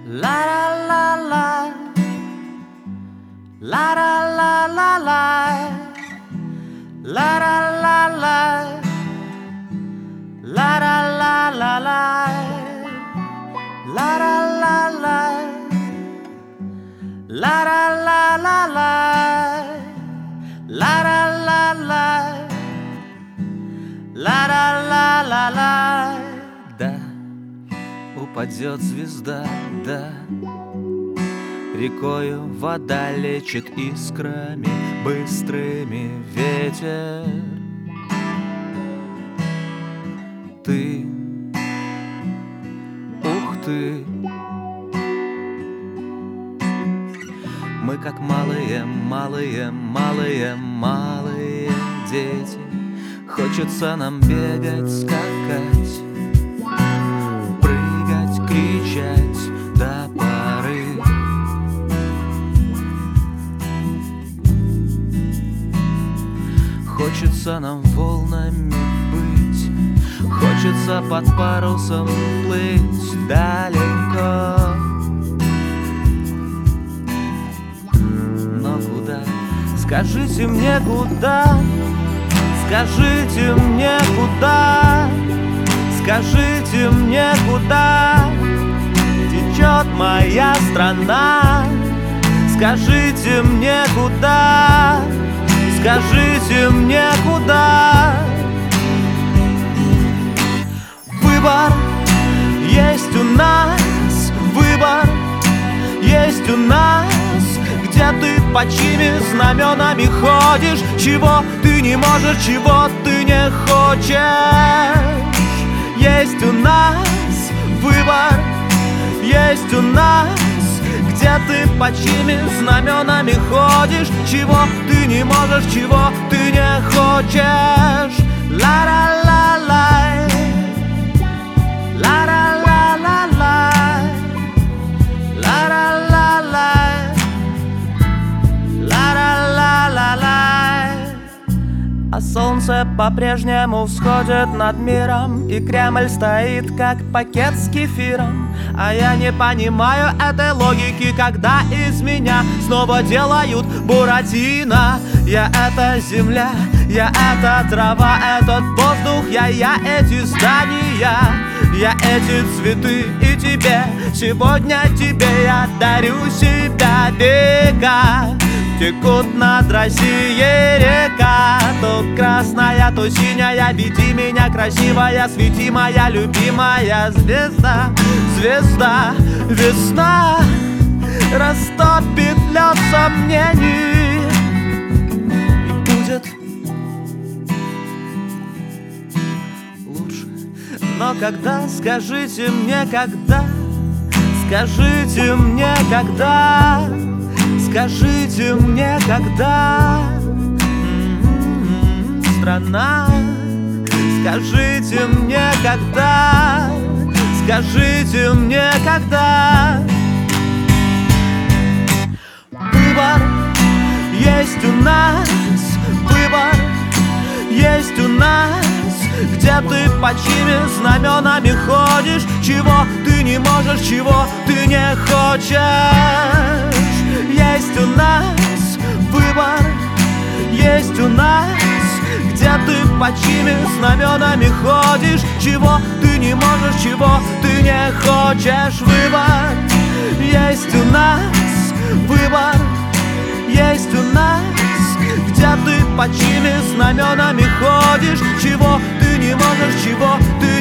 La la la la, la la la la la, la la la la, la la la la la, la la la la, la la la la la, la la la la, la la la la la. Да, упадет звезда, да, рекою вода лечит искрами быстрыми ветер. Ты, ух ты, мы как малые, малые, малые, малые дети. Хочется нам бегать, скакать, прыгать, кричать до поры. Хочется нам волнами быть, хочется под парусом плыть далеко. Но куда? Скажите мне, куда? Скажите мне, куда? Скажите мне, куда течет моя страна? Скажите мне, куда? Скажите мне, куда? Выбор есть у нас, выбор есть у нас. Где ты под чьими знаменами ходишь? Чего ты не можешь, чего ты не хочешь? Есть у нас выбор, есть у нас. Где ты под чьими знаменами ходишь? Чего ты не можешь, чего ты не хочешь? Ла-ла-ла-лай, ла-ла-ла-ла-лай, ла-ла-ла-лай, ла-ла-ла-ла-лай. А солнце по-прежнему всходит над миром, и Кремль стоит, как пакет с кефиром. А я не понимаю этой логики, когда из меня снова делают буратино. Я это земля, я это трава, этот воздух, я эти здания, я эти цветы, и тебе, сегодня тебе я дарю себя. Века текут над Россией река, то красная, то синяя. Веди меня, красивая, свети, моя любимая звезда. Звезда, весна растопит лед сомнений, и будет лучше. Но когда, скажите мне, когда? Скажите мне, когда? Скажите мне, когда? Страна, скажите мне, когда? Скажите мне, когда? Выбор есть у нас, выбор есть у нас. Где ты под чьими знаменами ходишь? Чего ты не можешь, чего ты не хочешь? Есть у нас выбор, есть у нас. Где ты под чьими знаменами ходишь? Чего ты не можешь, чего ты не хочешь? Выбор есть у нас, выбор есть у нас. Где ты под чьими знаменами ходишь? Чего ты не можешь, чего ты